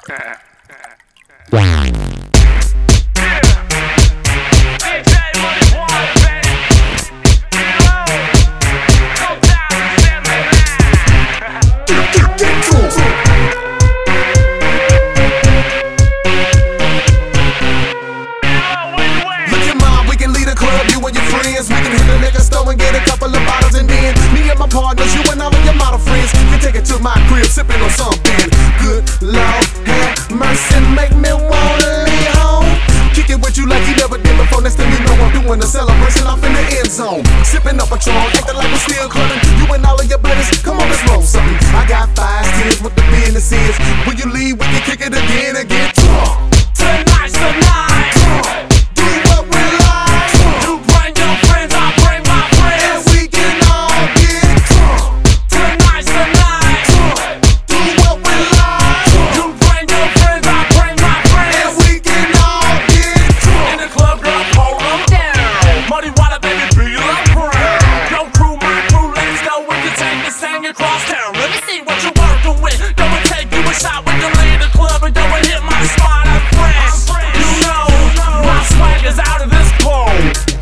Partners, you and all of your model friends can take it to my crib, sipping on something. Good Lord, have mercy, make me wanna leave home. Kick it with you like you never did before. Next thing you know, I'm doing a celebration off in the end zone. Sipping up a Patron, acting like we're still clubbing. You and all of your buddies, come on, let's roll something. I got 5 kids, what the business is. When you leave, we can kick it again and get drunk. Tonight's the night. Do what we like. You bring your friends, I bring my friends. And we can all get drunk. Tonight's the night. Do what we like. You bring your friends, I bring my friends. And we can all get drunk. In the club, girl, hold them down. Muddy water, baby, be like brown. Your crew, my crew, let's go. We can take this thing across town. Let me see what you're working with. Go and take you a shot. We can leave the club and go and hit my spot. I'm fresh. You know, my swag is out of this bowl.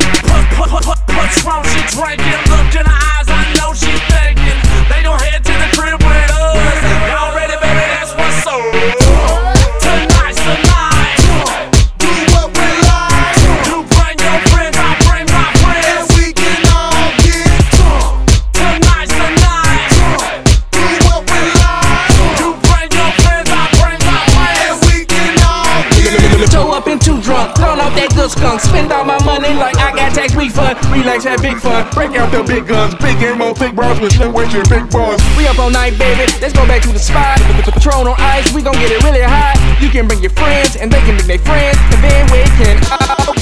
Patron, she drinking. Look in her eyes, I know she's thinking. They gon' head to the crib with us. Y'all ready, baby? That's what's up. Tonight's the night. Do what we like. You bring your friends, I bring my friends. And we can all get drunk. Tonight's the night. Do what we like. You bring your friends, I bring my friends. And we can all get Show up and too drunk, throwing off that good skunk. Spend all my money like I got tax refund. Relax, have big fun. Break out the big guns, big ammo, big bras, with no way to big boys. We up all night, baby. Let's go back to the spot. Patron on ice, we gon' get it really hot. You can bring your friends, and they can bring their friends, and then we can all